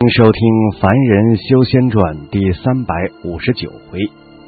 迎收听《凡人修仙传》第359回。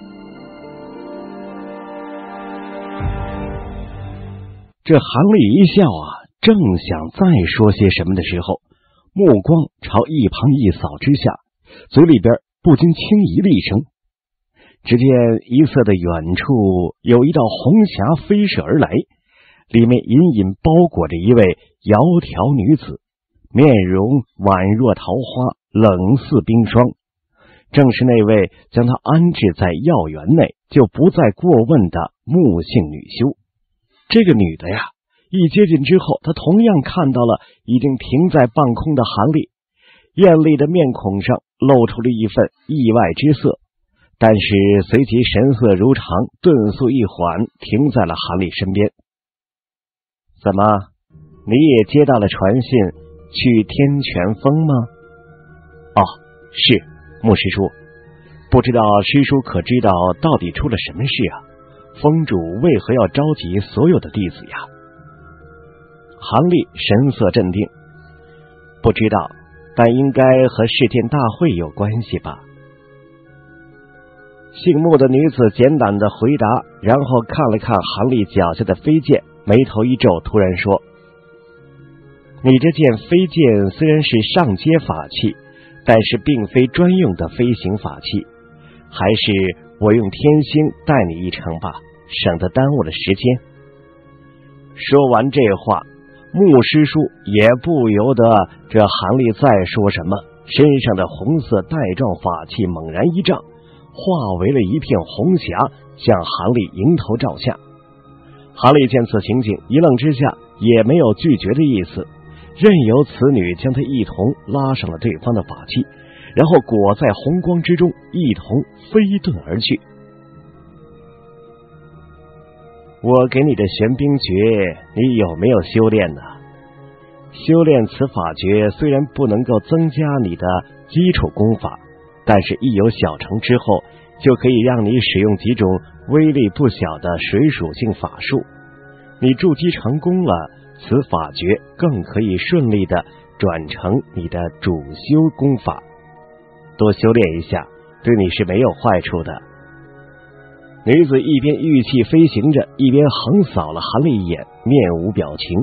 这韩立一笑正想再说些什么的时候，目光朝一旁一扫之下，嘴里边不禁轻咦了一声。只见一色的远处有一道红霞飞射而来，里面隐隐包裹着一位窈窕女子，面容宛若桃花，冷似冰霜。正是那位将她安置在药园内就不再过问的木姓女修。这个女的一接近之后，她同样看到了已经停在半空的韩立，艳丽的面孔上露出了一份意外之色，但是随即神色如常，顿速一缓，停在了韩立身边。怎么，你也接到了传信去天泉峰吗？哦，是，穆师叔。不知道师叔可知道到底出了什么事峰主为何要召集所有的弟子呀？韩立神色镇定，不知道，但应该和世剑大会有关系吧。姓穆的女子简短的回答，然后看了看韩立脚下的飞剑，眉头一皱，突然说：你这件飞剑虽然是上阶法器，但是并非专用的飞行法器，还是我用天星带你一程吧，省得耽误了时间。说完这话，穆师叔也不由得这韩立再说什么，身上的红色带状法器猛然一丈，化为了一片红霞，向韩立迎头照下。韩立见此情景，一愣之下也没有拒绝的意思，任由此女将他一同拉上了对方的法器，然后裹在红光之中，一同飞遁而去。我给你的玄冰诀，你有没有修炼呢？修炼此法诀虽然不能够增加你的基础功法，但是一有小成之后，就可以让你使用几种威力不小的水属性法术。你筑基成功了，此法诀更可以顺利的转成你的主修功法，多修炼一下，对你是没有坏处的。女子一边玉气飞行着，一边横扫了韩立一眼，面无表情。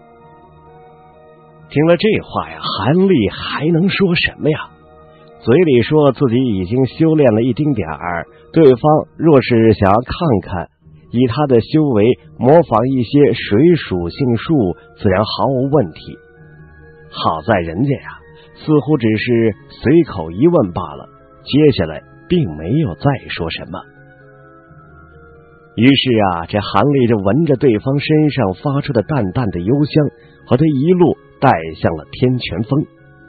听了这话韩立还能说什么呀？嘴里说自己已经修炼了一丁点儿，对方若是想要看看，以他的修为模仿一些水属性术，自然毫无问题。好在人家似乎只是随口一问罢了，接下来并没有再说什么。于是这韩立就闻着对方身上发出的淡淡的幽香，和他一路带向了天泉峰。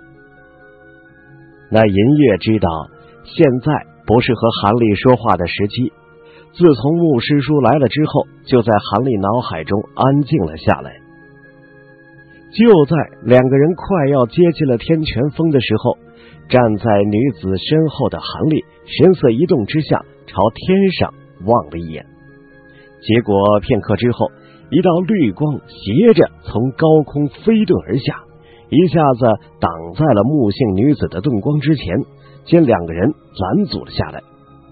那银月知道现在不是和韩立说话的时机，自从穆师叔来了之后，就在韩立脑海中安静了下来。就在两个人快要接近了天泉峰的时候，站在女子身后的韩立神色一动之下，朝天上望了一眼，结果片刻之后，一道绿光斜着从高空飞遁而下，一下子挡在了穆姓女子的遁光之前，将两个人拦阻了下来。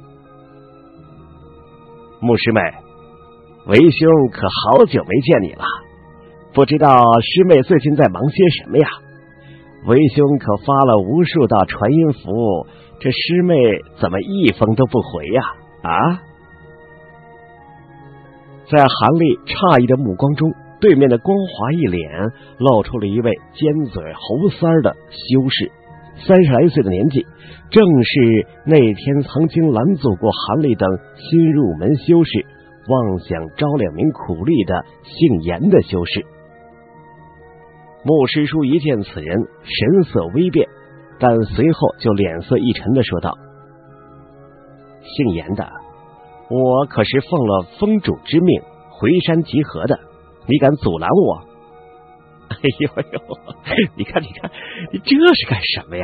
穆师妹，为兄可好久没见你了，不知道师妹最近在忙些什么呀？为兄可发了无数道传音符，这师妹怎么一封都不回呀？在韩立诧异的目光中，对面的光华一脸露出了一位尖嘴猴腮的修士，30来岁的年纪，正是那天曾经拦阻过韩立等新入门修士妄想招两名苦力的姓严的修士。穆师叔一见此人，神色微变，但随后就脸色一沉的说道：姓严的，我可是奉了封主之命回山集合的，你敢阻拦我？哎呦，你看，你这是干什么呀？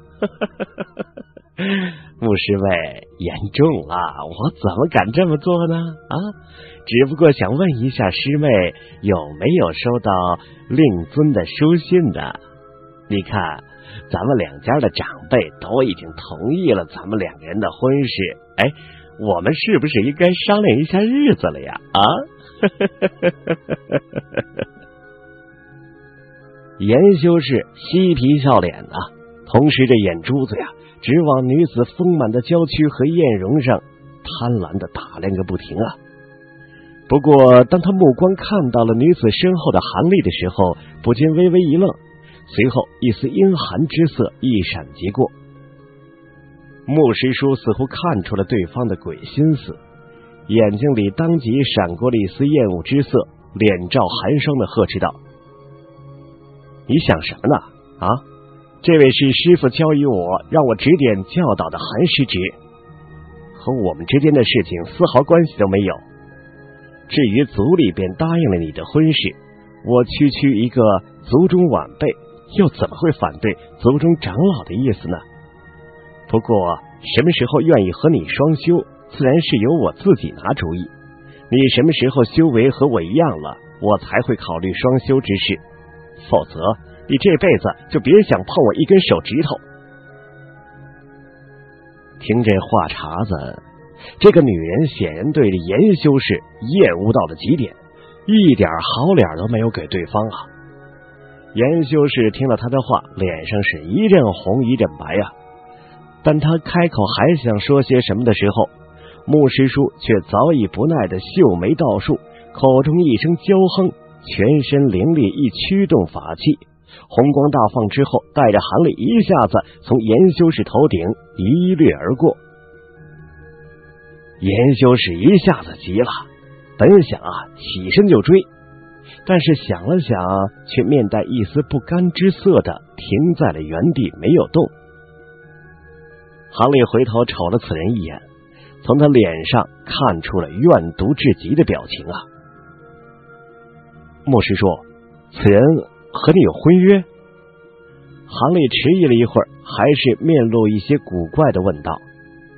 穆师妹，严重了，我怎么敢这么做呢？只不过想问一下师妹有没有收到令尊的书信呢？你看咱们两家的长辈都已经同意了咱们两个人的婚事，哎，我们是不是应该商量一下日子了呀？啊！严修士嬉皮笑脸啊，同时这眼珠子呀，直往女子丰满的娇躯和艳容上贪婪的打量个不停啊。不过，当他目光看到了女子身后的韩丽的时候，不禁微微一愣，随后一丝阴寒之色一闪即过。穆师叔似乎看出了对方的鬼心思，眼睛里当即闪过了一丝厌恶之色，脸罩寒霜的呵斥道：“你想什么呢？啊，这位是师傅交予我，让我指点教导的韩师侄，和我们之间的事情丝毫关系都没有。至于族里边答应了你的婚事，我区区一个族中晚辈，又怎么会反对族中长老的意思呢？不过什么时候愿意和你双修，自然是由我自己拿主意。你什么时候修为和我一样了，我才会考虑双修之事，否则你这辈子就别想碰我一根手指头。”听这话茬子，这个女人显然对着严修士厌恶到了极点，一点好脸都没有给对方啊。严修士听了他的话，脸上是一阵红一阵白啊。但他开口还想说些什么的时候，穆师叔却早已不耐的秀眉倒竖，口中一声娇哼，全身凌厉一驱动法器，红光大放之后，带着韩丽一下子从严修士头顶一掠而过。严修士一下子急了，本想起身就追，但是想了想，却面带一丝不甘之色的停在了原地，没有动。韩丽回头瞅了此人一眼，从他脸上看出了怨毒至极的表情啊。穆师叔，此人和你有婚约？韩丽迟疑了一会儿，还是面露一些古怪的问道。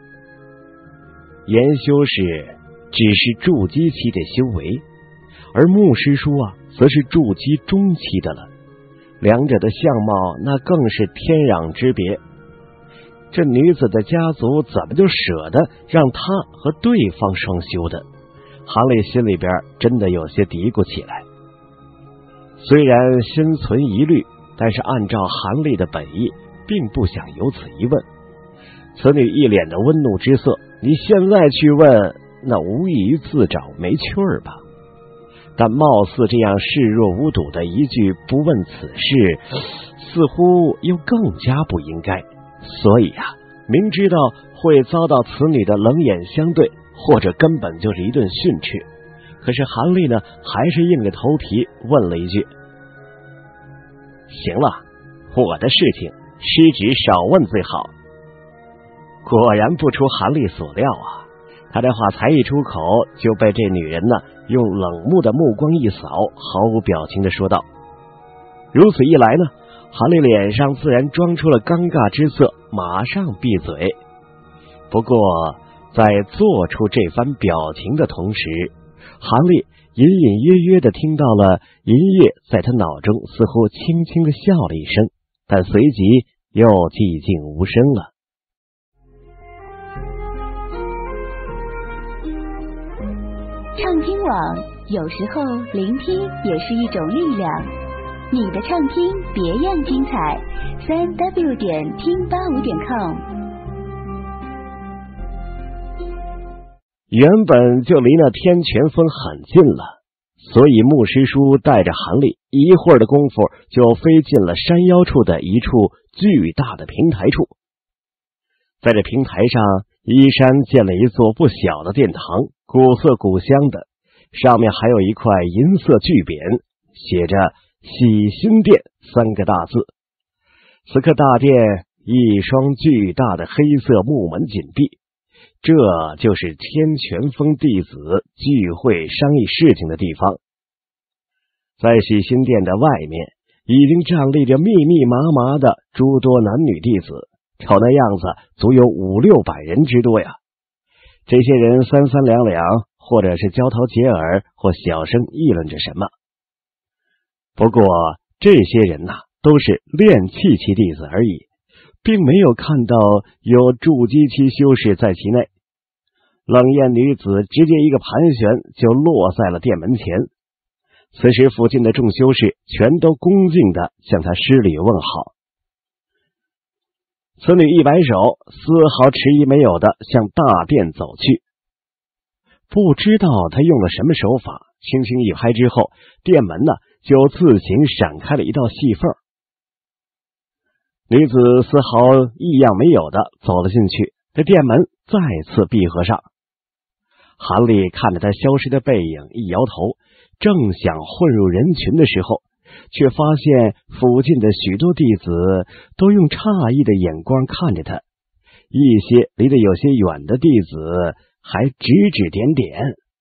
严修士只是筑基期的修为，而穆师叔则是筑基中期的了，两者的相貌那更是天壤之别。这女子的家族怎么就舍得让她和对方双修的？韩丽心里边真的有些嘀咕起来。虽然心存疑虑，但是按照韩丽的本意，并不想有此一问。此女一脸的温怒之色，你现在去问，那无异于自找没趣儿吧？但貌似这样视若无睹的一句不问此事，似乎又更加不应该。所以明知道会遭到此女的冷眼相对，或者根本就是一顿训斥，可是韩丽呢，还是硬着头皮问了一句：“行了，我的事情师侄少问最好。”果然不出韩丽所料他这话才一出口，就被这女人呢用冷漠的目光一扫，毫无表情的说道。如此一来呢，韩丽脸上自然装出了尴尬之色，马上闭嘴。不过在做出这番表情的同时，韩丽隐隐约约的听到了银月在他脑中似乎轻轻的笑了一声，但随即又寂静无声了。 畅听网，有时候聆听也是一种力量。你的畅听别样精彩，3w 点听85.com。 原本就离那天泉峰很近了，所以牧师叔带着韩丽一会儿的功夫就飞进了山腰处的一处巨大的平台处。在这平台上，依山建了一座不小的殿堂，古色古香的，上面还有一块银色巨匾，写着喜心殿3个大字。此刻大殿一双巨大的黑色木门紧闭，这就是天泉峰弟子聚会商议事情的地方。在喜心殿的外面，已经站立着密密麻麻的诸多男女弟子，瞅那样子足有500-600人之多呀。这些人三三两两，或者是交头接耳，或小声议论着什么。不过这些人都是炼气期弟子而已，并没有看到有筑基期修士在其内。冷艳女子直接一个盘旋就落在了殿门前。此时附近的众修士全都恭敬地向她施礼问好。此女一摆手，丝毫迟疑没有地向大殿走去。不知道她用了什么手法，轻轻一拍之后，殿门呢就自行闪开了一道细缝。女子丝毫异样没有地走了进去，这殿门再次闭合上。韩立看着她消失的背影，一摇头，正想混入人群的时候，却发现附近的许多弟子都用诧异的眼光看着他，一些离得有些远的弟子还指指点点。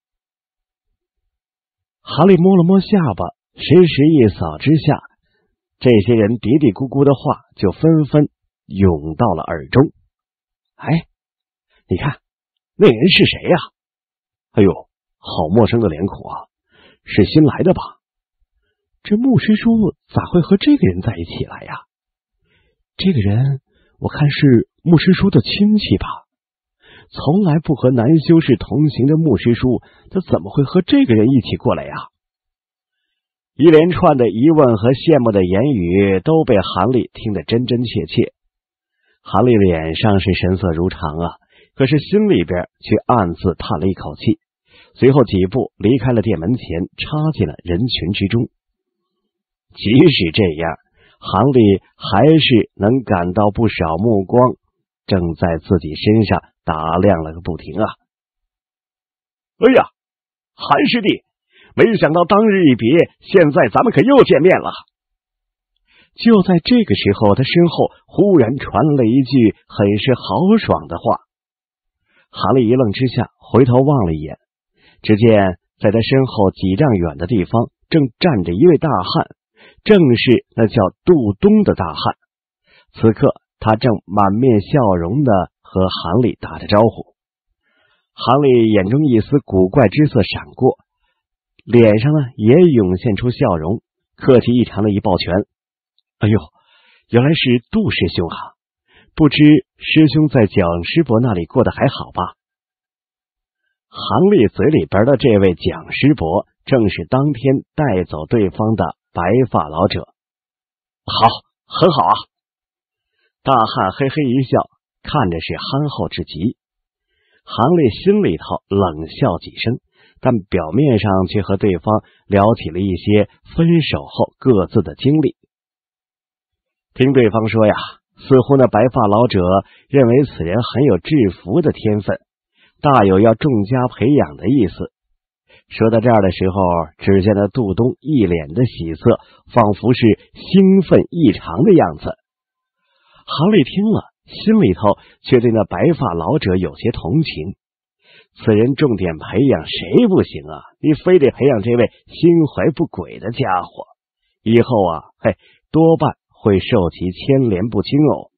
韩立摸了摸下巴，神识一扫之下，这些人嘀嘀咕咕的话就纷纷涌到了耳中。哎，你看那人是谁呀？哎呦，好陌生的脸孔啊，是新来的吧？这牧师叔咋会和这个人在一起来呀？这个人我看是牧师叔的亲戚吧？从来不和男修士同行的牧师叔，他怎么会和这个人一起过来呀？一连串的疑问和羡慕的言语都被韩立听得真真切切。韩立脸上是神色如常啊，可是心里边却暗自叹了一口气，随后几步离开了殿门前，插进了人群之中。即使这样，韩立还是能感到不少目光正在自己身上打量了个不停啊！哎呀，韩师弟，没想到当日一别，现在咱们可又见面了。就在这个时候，他身后忽然传了一句很是豪爽的话。韩立一愣之下，回头望了一眼，只见在他身后几丈远的地方正站着一位大汉，正是那叫杜东的大汉。此刻他正满面笑容的和韩立打着招呼。韩立眼中一丝古怪之色闪过，脸上呢也涌现出笑容，客气异常的一抱拳。哎呦，原来是杜师兄啊，不知师兄在蒋师伯那里过得还好吧？韩立嘴里边的这位蒋师伯正是当天带走对方的白发老者。好，很好啊。大汉嘿嘿一笑，看着是憨厚至极。韩立心里头冷笑几声，但表面上却和对方聊起了一些分手后各自的经历。听对方说呀，似乎那白发老者认为此人很有制服的天分，大有要重加培养的意思。说到这儿的时候，只见那杜东一脸的喜色，仿佛是兴奋异常的样子。韩立听了，心里头却对那白发老者有些同情。此人重点培养谁不行啊？你非得培养这位心怀不轨的家伙，以后啊，多半会受其牵连不清哦。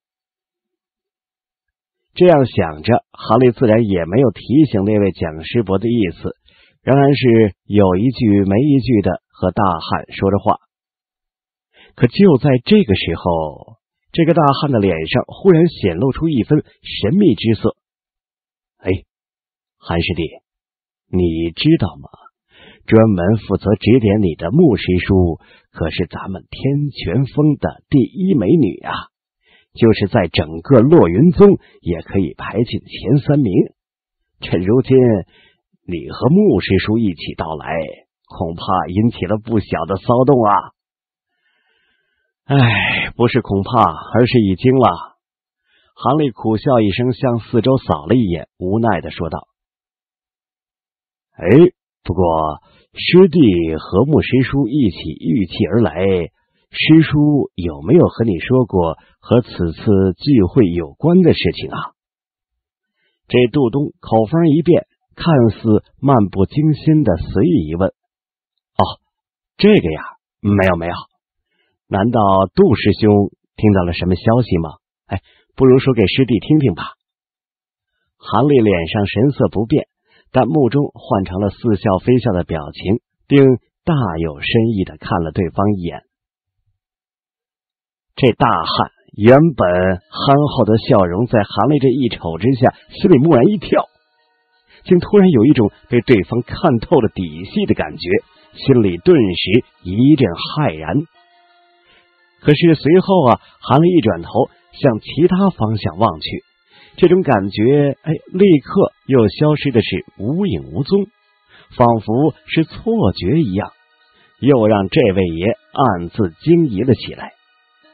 这样想着，韩立自然也没有提醒那位蒋师伯的意思，仍然是有一句没一句的和大汉说着话。可就在这个时候，这个大汉的脸上忽然显露出一分神秘之色。韩师弟，你知道吗？专门负责指点你的牧师叔可是咱们天泉峰的第一美女啊，就是在整个落云宗也可以排进前3名。趁如今你和牧师叔一起到来，恐怕引起了不小的骚动啊。不是恐怕，而是已经了。韩立苦笑一声，向四周扫了一眼，无奈地说道。不过师弟和牧师叔一起御气而来，师叔有没有和你说过和此次聚会有关的事情啊？这杜东口风一变，看似漫不经心的随意一问。这个呀，没有。难道杜师兄听到了什么消息吗？不如说给师弟听听吧。韩立脸上神色不变，但目中换成了似笑非笑的表情，并大有深意地看了对方一眼。 这大汉原本憨厚的笑容，在韩立这一瞅之下，心里蓦然一跳，竟突然有一种被对方看透了底细的感觉，心里顿时一阵骇然。可是随后韩立一转头向其他方向望去，这种感觉立刻又消失的是无影无踪，仿佛是错觉一样，又让这位爷暗自惊疑了起来。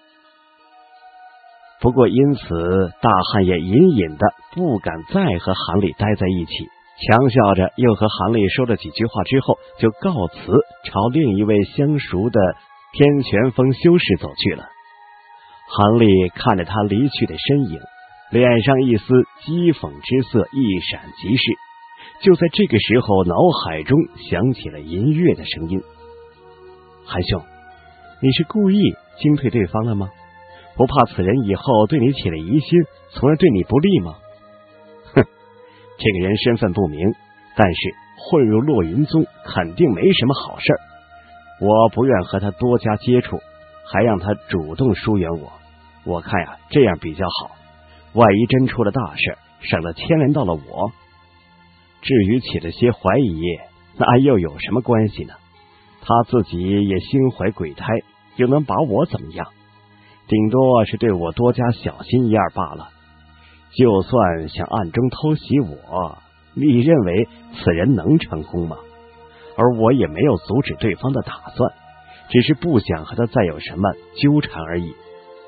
不过因此大汉也隐隐的不敢再和韩立待在一起，强笑着又和韩立说了几句话之后，就告辞朝另一位相熟的天泉峰修士走去了。韩立看着他离去的身影，脸上一丝讥讽之色一闪即逝。就在这个时候，脑海中响起了银月的声音：韩兄，你是故意惊退对方了吗？不怕此人以后对你起了疑心，从而对你不利吗？哼，这个人身份不明，但是混入落云宗肯定没什么好事儿，我不愿和他多加接触，还让他主动疏远我。我看这样比较好，万一真出了大事，省得牵连到了我。至于起了些怀疑，那又有什么关系呢？他自己也心怀鬼胎，又能把我怎么样？顶多是对我多加小心一二罢了。就算想暗中偷袭我，你认为此人能成功吗？而我也没有阻止对方的打算，只是不想和他再有什么纠缠而已。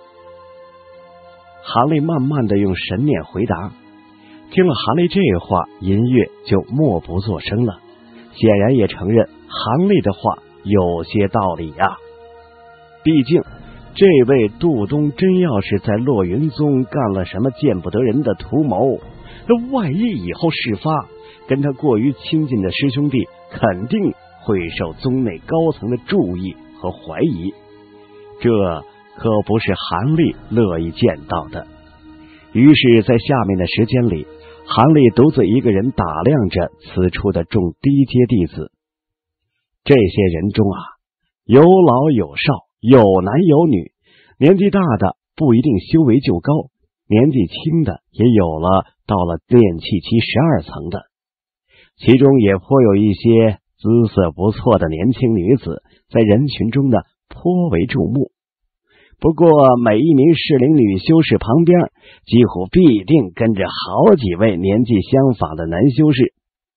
韩立慢慢的用神念回答。听了韩立这话，银月就默不作声了，显然也承认韩立的话有些道理啊。毕竟这位杜东真要是在落云宗干了什么见不得人的图谋，那万一以后事发，跟他过于亲近的师兄弟肯定会受宗内高层的注意和怀疑，这可不是韩立乐意见到的。于是在下面的时间里，韩立独自一个人打量着此处的众低阶弟子。这些人中有老有少，有男有女，年纪大的不一定修为就高，年纪轻的也有了到了炼气期12层的，其中也颇有一些姿色不错的年轻女子，在人群中呢颇为注目。不过每一名适龄女修士旁边几乎必定跟着好几位年纪相仿的男修士。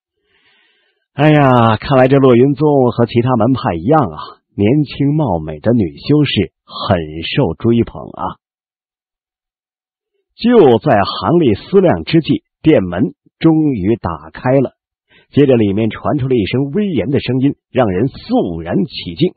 看来这落云宗和其他门派一样年轻貌美的女修士很受追捧啊。就在韩立思量之际，殿门终于打开了，接着里面传出了一声威严的声音，让人肃然起敬：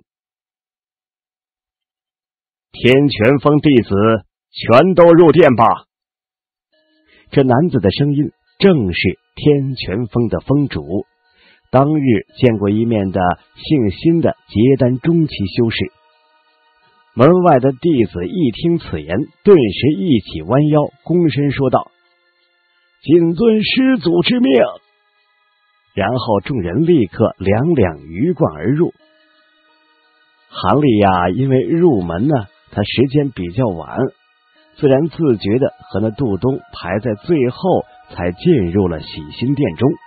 天泉峰弟子全都入殿吧。这男子的声音正是天泉峰的峰主，当日见过一面的姓辛的结丹中期修士。门外的弟子一听此言，顿时一起弯腰躬身说道：谨遵师祖之命。然后众人立刻两两鱼贯而入。韩立因为入门他时间比较晚，自然自觉的和那杜东排在最后，才进入了洗心殿中。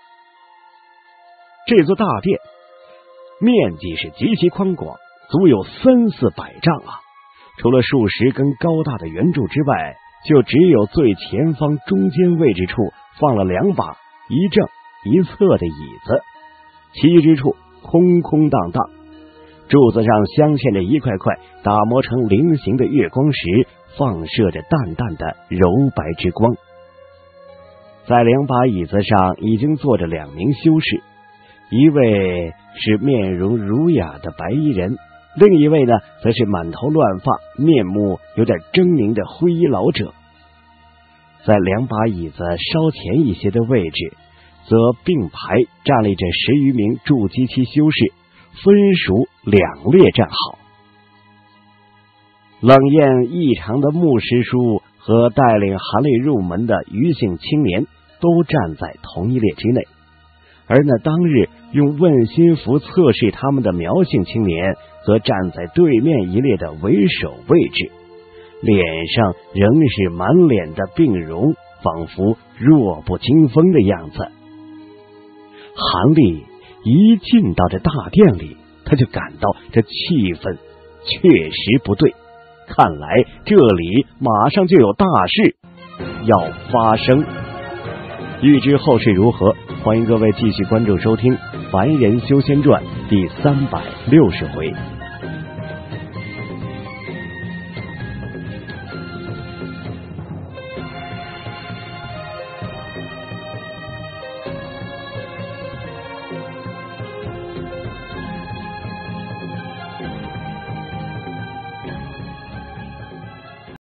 这座大殿面积是极其宽广，足有300-400丈除了数十根高大的圆柱之外，就只有最前方中间位置处放了2把一正一侧的椅子，其余之处空空荡荡，柱子上镶嵌着一块块打磨成菱形的月光石，放射着淡淡的柔白之光。在2把椅子上已经坐着2名修士，一位是面容儒雅的白衣人，另一位呢则是满头乱发，面目有点狰狞的灰衣老者。在2把椅子稍前一些的位置，则并排站立着10余名筑基期修士，分属2列站好。冷艳异常的牧师叔和带领韩立入门的余姓青年都站在同一列之内，而那当日用问心符测试他们的苗姓青年则站在对面一列的为首位置， 脸上仍是满脸的病容，仿佛弱不禁风的样子。韩立一进到这大殿里，他就感到这气氛确实不对，看来这里马上就有大事要发生。欲知后事如何，欢迎各位继续关注收听《凡人修仙传》第360回。